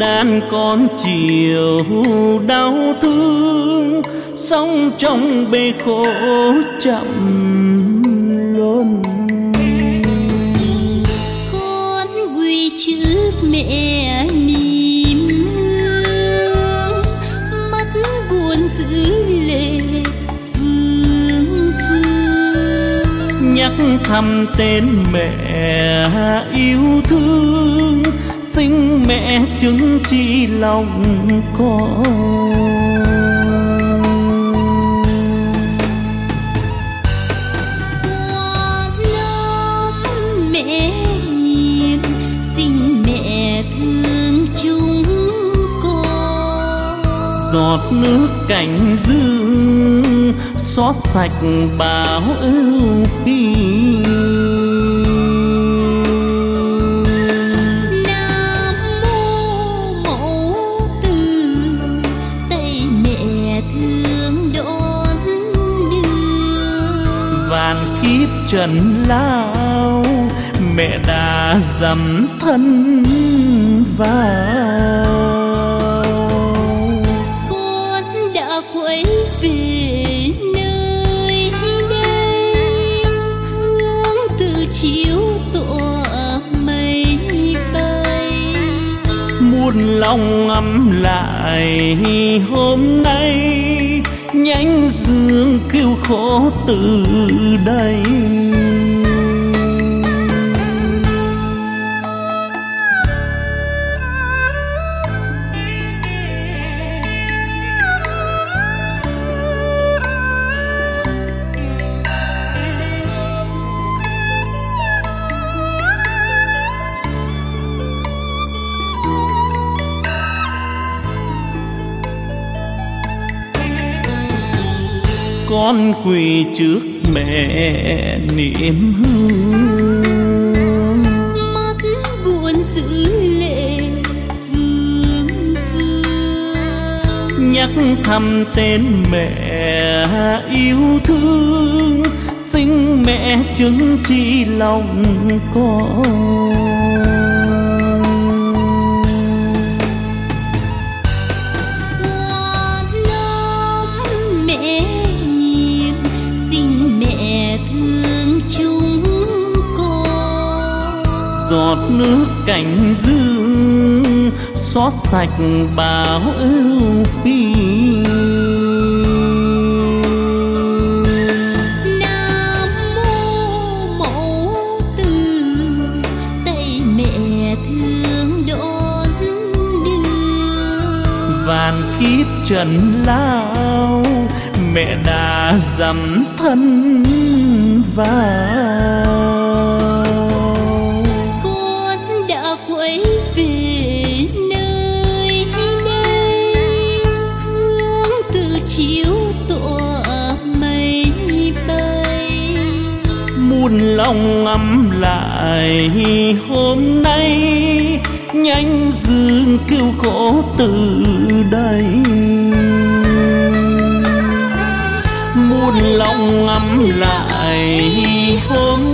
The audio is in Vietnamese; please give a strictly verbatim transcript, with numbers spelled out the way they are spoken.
đàn con chiều đau thương, sống trong bể khổ chậm luôn. Con quỳ trước mẹ niềm hương, mắt buồn giữ lệ phương phương. Nhắc thăm tên mẹ yêu thương, sinh mẹ chứng chi lòng con. Giọt nước cánh dương xóa sạch bao ưu phiền. Nam mô mẫu từ, tay mẹ thương đón đưa. Vạn kiếp trần lao, mẹ đã dằm thân vào. Quay về nơi đây, hướng từ chiếu tỏa mây bay. Muôn lòng ngắm lại hôm nay, nhánh dương kêu khổ từ đây. Con quỳ trước mẹ niệm hương, mắt buồn giữ lệ phương phương. nhắc thăm tên mẹ yêu thương, sinh mẹ chứng chi lòng con. Giọt nước cánh dương xóa sạch bao ưu phiền. Nam mô mẫu từ, tay mẹ thương đón đưa. Vạn kiếp trần lao, mẹ đã dằm thân vào. Quay về nơi đây, hướng từ chiếu tỏa mây bay. Muôn lòng ngắm lại hôm nay, nhánh dương kêu khổ từ đây. Muôn lòng ngắm lại hôm